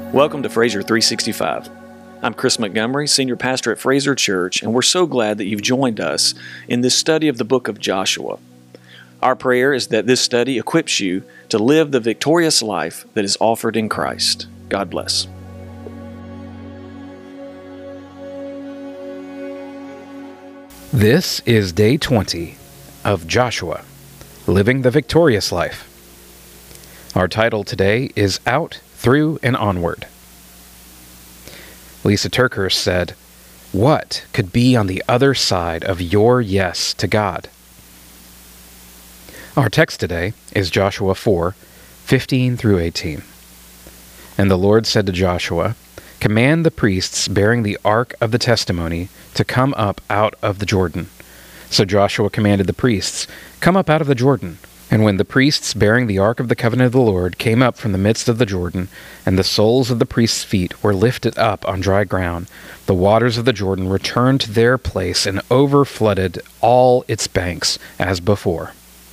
Welcome to Fraser 365. I'm Chris Montgomery, Senior Pastor at Fraser Church, and we're so glad that you've joined us in this study of the book of Joshua. Our prayer is that this study equips you to live the victorious life that is offered in Christ. God bless. This is day 20 of Joshua, Living the Victorious Life. Our title today is Out, Through, and Onward. Lisa TerKeurst said, "What could be on the other side of your yes to God?" Our text today is Joshua 4:15 through 18. And the Lord said to Joshua, "Command the priests bearing the ark of the testimony to come up out of the Jordan." So Joshua commanded the priests, "Come up out of the Jordan." And when the priests bearing the ark of the covenant of the Lord came up from the midst of the Jordan, and the soles of the priests' feet were lifted up on dry ground, the waters of the Jordan returned to their place and overflooded all its banks as before.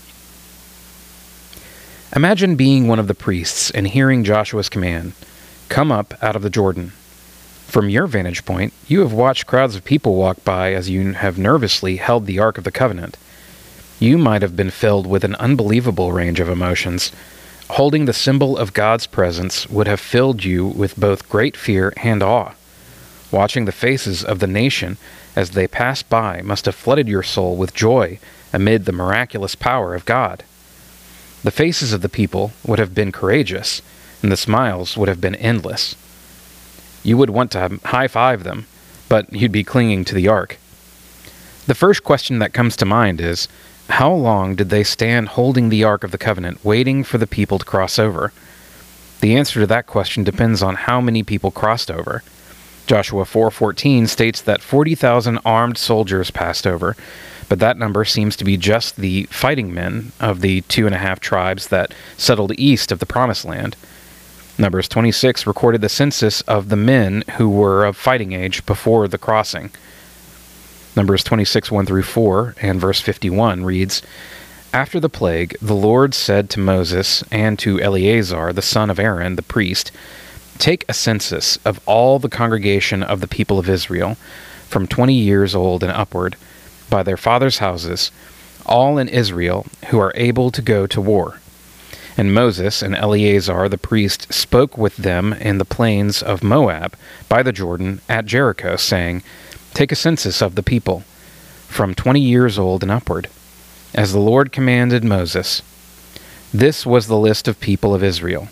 Imagine being one of the priests and hearing Joshua's command, "Come up out of the Jordan." From your vantage point, you have watched crowds of people walk by as you have nervously held the Ark of the Covenant. You might have been filled with an unbelievable range of emotions. Holding the symbol of God's presence would have filled you with both great fear and awe. Watching the faces of the nation as they passed by must have flooded your soul with joy amid the miraculous power of God. The faces of the people would have been courageous, and the smiles would have been endless. You would want to high-five them, but you'd be clinging to the ark. The first question that comes to mind is, how long did they stand holding the Ark of the Covenant, waiting for the people to cross over? The answer to that question depends on how many people crossed over. Joshua 4:14 states that 40,000 armed soldiers passed over, but that number seems to be just the fighting men of the 2.5 tribes that settled east of the Promised Land. Numbers 26 recorded the census of the men who were of fighting age before the crossing. Numbers 26, 1 through 4, and verse 51 reads, "After the plague, the Lord said to Moses and to Eleazar, the son of Aaron, the priest, 'Take a census of all the congregation of the people of Israel, from 20 years old and upward, by their fathers' houses, all in Israel who are able to go to war.' And Moses and Eleazar the priest spoke with them in the plains of Moab, by the Jordan, at Jericho, saying, 'Take a census of the people, from 20 years old and upward, as the Lord commanded Moses.' This was the list of people of Israel,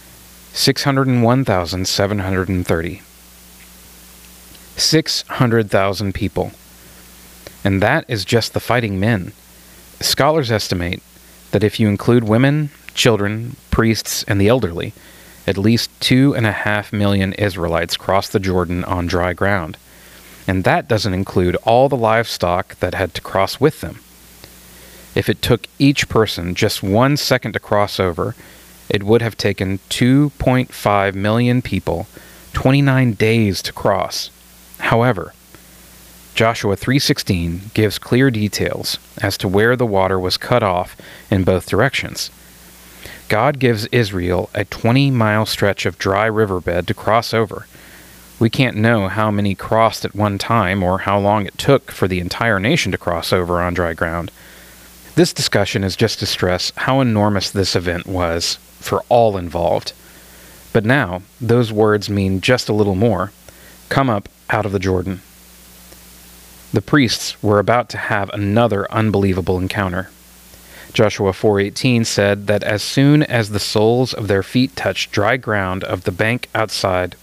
601,730. 600,000 people. And that is just the fighting men. Scholars estimate that if you include women, children, priests, and the elderly, at least 2.5 million Israelites crossed the Jordan on dry ground. And that doesn't include all the livestock that had to cross with them. If it took each person just 1 second to cross over, it would have taken 2.5 million people 29 days to cross. However, Joshua 3:16 gives clear details as to where the water was cut off in both directions. God gives Israel a 20-mile stretch of dry riverbed to cross over. We can't know how many crossed at one time or how long it took for the entire nation to cross over on dry ground. This discussion is just to stress how enormous this event was for all involved. But now, those words mean just a little more. Come up out of the Jordan. The priests were about to have another unbelievable encounter. Joshua 4:18 said that as soon as the soles of their feet touched dry ground of the bank outside,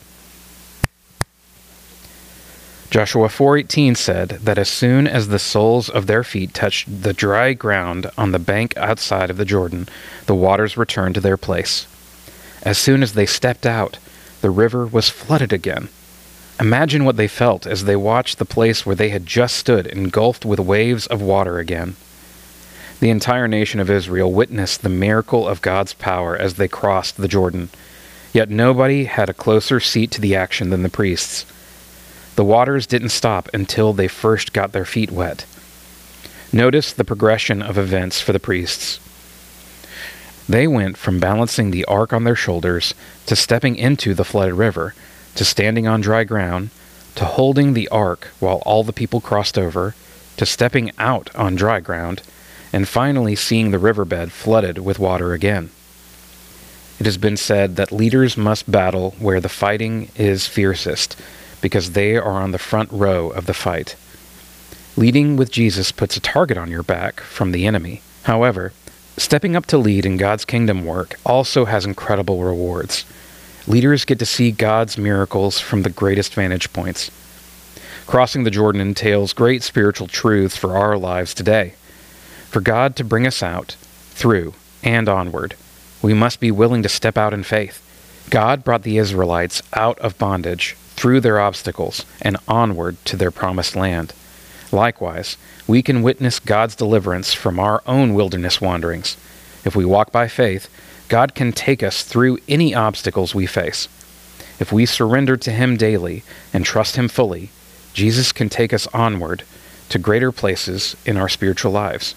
Joshua 4:18 said that as soon as the soles of their feet touched the dry ground on the bank outside of the Jordan, the waters returned to their place. As soon as they stepped out, the river was flooded again. Imagine what they felt as they watched the place where they had just stood engulfed with waves of water again. The entire nation of Israel witnessed the miracle of God's power as they crossed the Jordan. Yet nobody had a closer seat to the action than the priests. The waters didn't stop until they first got their feet wet. Notice the progression of events for the priests. They went from balancing the ark on their shoulders to stepping into the flooded river, to standing on dry ground, to holding the ark while all the people crossed over, to stepping out on dry ground, and finally seeing the riverbed flooded with water again. It has been said that leaders must battle where the fighting is fiercest, because they are on the front row of the fight. Leading with Jesus puts a target on your back from the enemy. However, stepping up to lead in God's kingdom work also has incredible rewards. Leaders get to see God's miracles from the greatest vantage points. Crossing the Jordan entails great spiritual truths for our lives today. For God to bring us out, through, and onward, we must be willing to step out in faith. God brought the Israelites out of bondage, through their obstacles, and onward to their promised land. Likewise, we can witness God's deliverance from our own wilderness wanderings. If we walk by faith, God can take us through any obstacles we face. If we surrender to Him daily and trust Him fully, Jesus can take us onward to greater places in our spiritual lives.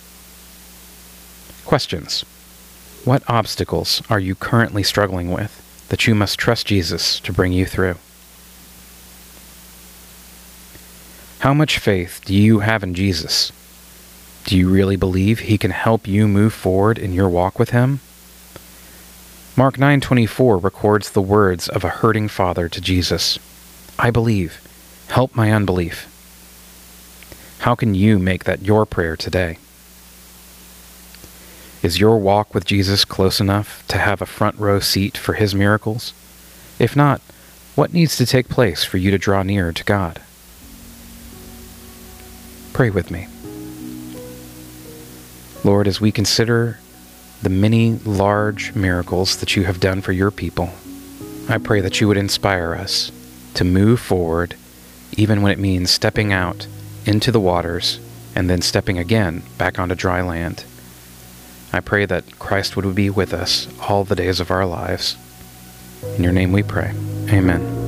Questions. What obstacles are you currently struggling with that you must trust Jesus to bring you through? How much faith do you have in Jesus? Do you really believe He can help you move forward in your walk with Him? Mark 9:24 records the words of a hurting father to Jesus. I believe. Help my unbelief. How can you make that your prayer today? Is your walk with Jesus close enough to have a front row seat for His miracles? If not, what needs to take place for you to draw nearer to God? Pray with me. Lord, as we consider the many large miracles that you have done for your people, I pray that you would inspire us to move forward, even when it means stepping out into the waters and then stepping again back onto dry land. I pray that Christ would be with us all the days of our lives. In your name we pray. Amen.